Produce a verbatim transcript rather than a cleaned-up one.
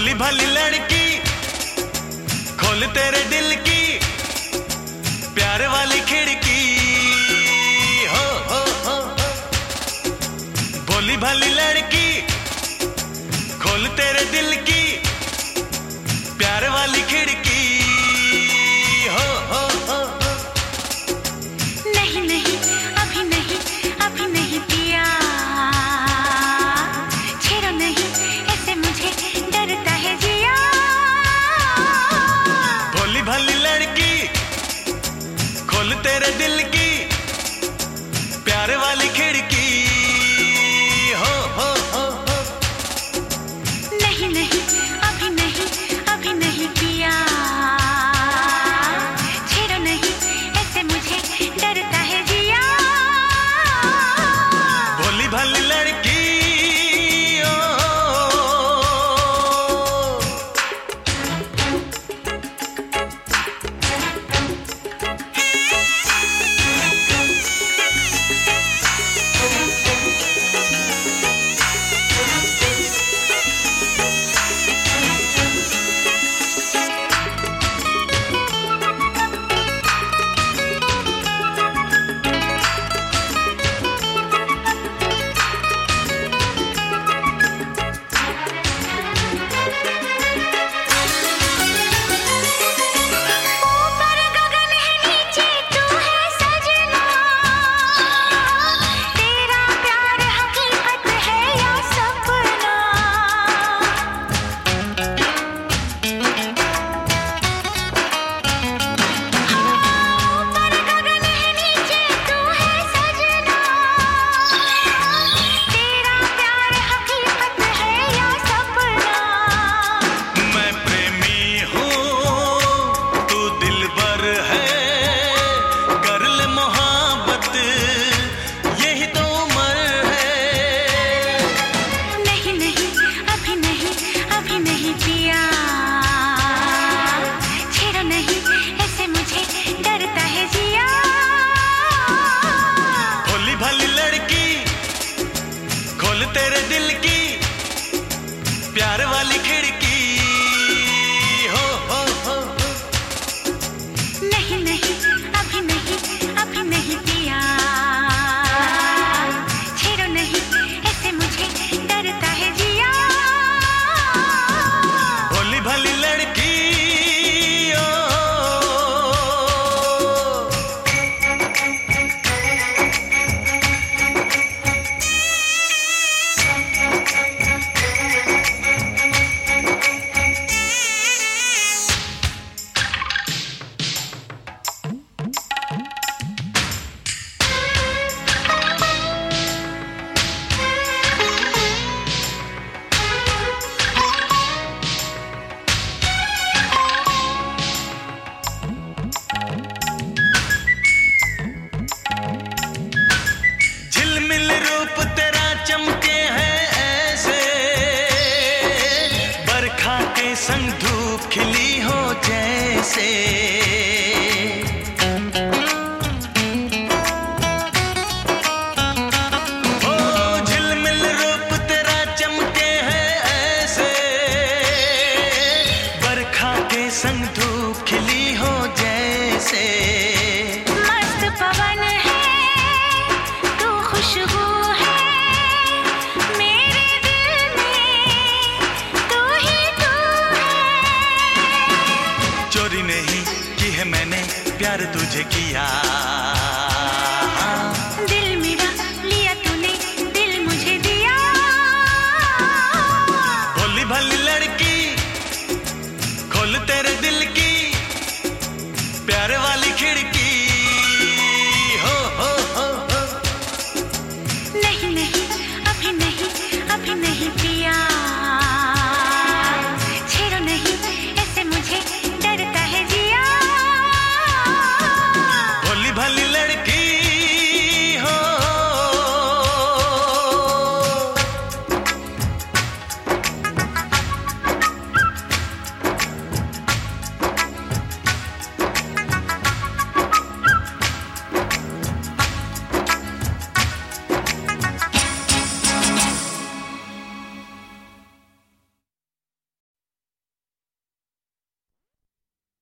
भोली भाली लड़की खोल तेरे दिल की प्यार वाली खिड़की हो हो हो हो। भोली भाली लड़की खोल तेरे दिल की प्यार वाली खिड़की हो हो हो हो। नहीं नहीं अभी नहीं अभी नहीं पिया, छेड़ो नहीं ऐसे मुझे डरता है जिया। भोली भाली लड़की खोल तेरे दिल की प्यार वाली खिड़की हो हो हो हो। नहीं नहीं अभी नहीं अभी नहीं पिया, छेड़ो नहीं ऐसे मुझे डरता है जिया। भोली भाली लड़की ओ, तेरे दिल की प्यार वाली खिड़की हो हो हो हो। नहीं नहीं अभी नहीं अभी नहीं पिया, छेड़ो नहीं ऐसे मुझे डरता है जिया। भोली भाली लड़की संग धूप खिली हो जैसे, ओ झिलमिल रूप तेरा चमके है ऐसे, बरखा के संग धूप खिली हो जैसे। मस्त पवन है तू खुशबू है मेरे दिल में, तू ही तू है। चोरी नहीं की है मैंने प्यार तुझे किया, दिल मेरा लिया तूने दिल मुझे दिया। भोली भाली लड़की खोल तेरे दिल की प्यार वाली खिड़की हो हो हो हो। नहीं नहीं अभी नहीं अभी नहीं